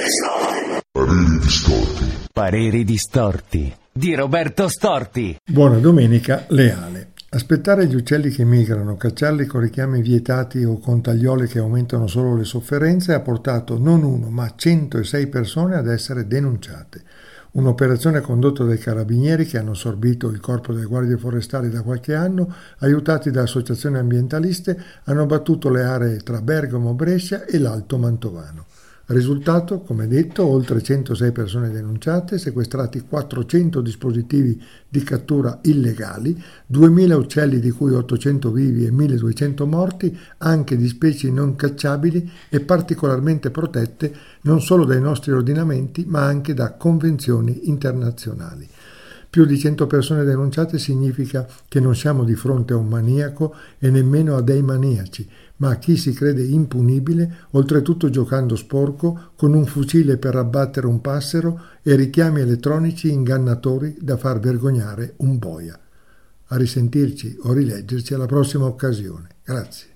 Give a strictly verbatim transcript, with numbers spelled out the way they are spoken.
Pareri distorti. Pareri distorti di Roberto Storti. Buona domenica leale. Aspettare gli uccelli che migrano, cacciarli con richiami vietati o con tagliole che aumentano solo le sofferenze ha portato non uno ma centosei persone ad essere denunciate. Un'operazione condotta dai carabinieri che hanno assorbito il corpo delle guardie forestali da qualche anno, aiutati da associazioni ambientaliste, hanno battuto le aree tra Bergamo, Brescia e l'Alto Mantovano. Risultato, come detto, oltre centosei persone denunciate, sequestrati quattrocento dispositivi di cattura illegali, duemila uccelli di cui ottocento vivi e milleduecento morti, anche di specie non cacciabili e particolarmente protette non solo dai nostri ordinamenti ma anche da convenzioni internazionali. Più di cento persone denunciate significa che non siamo di fronte a un maniaco e nemmeno a dei maniaci, ma a chi si crede impunibile, oltretutto giocando sporco, con un fucile per abbattere un passero e richiami elettronici ingannatori da far vergognare un boia. A risentirci o rileggerci alla prossima occasione. Grazie.